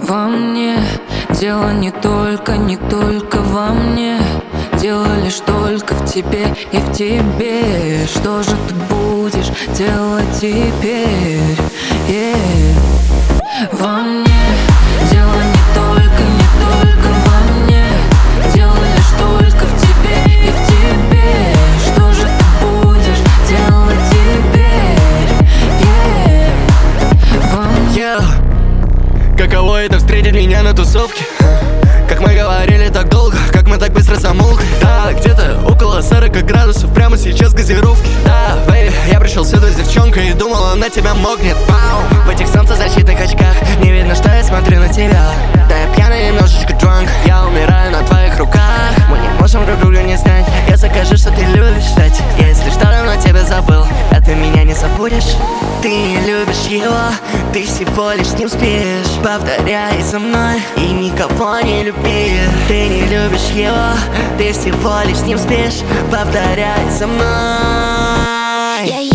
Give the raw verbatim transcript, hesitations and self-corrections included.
Во мне дело не только, не только во мне. Дело лишь только в тебе и в тебе. Что же ты будешь делать теперь? Yeah. Во мне дело не только, не только во мне. Дело лишь только в тебе и в тебе. Что же ты будешь делать теперь? Yeah. Во мне. Yeah. Каково это встретить меня на тусовке? Как мы говорили так долго, как мы так быстро замолкли. Да, где-то около сорока градусов, прямо сейчас газировки. Да, бэйби, я пришел сюда с девчонкой и думал, она тебя мокнет. Пау. В этих солнцезащитных очках не видно, что я смотрю на тебя. Да, я пьяный, немножечко drunk, я умираю на твоих руках. Мы не можем друг друга не знать. Я закажу, что ты любишь, кстати. Если что, давно тебя забыл, а ты меня не забудешь. Ты не любишь его, ты всего лишь с ним спишь. Повторяй за мной и никого не люби. Ты не любишь его, ты всего лишь с ним спишь. Повторяй за мной.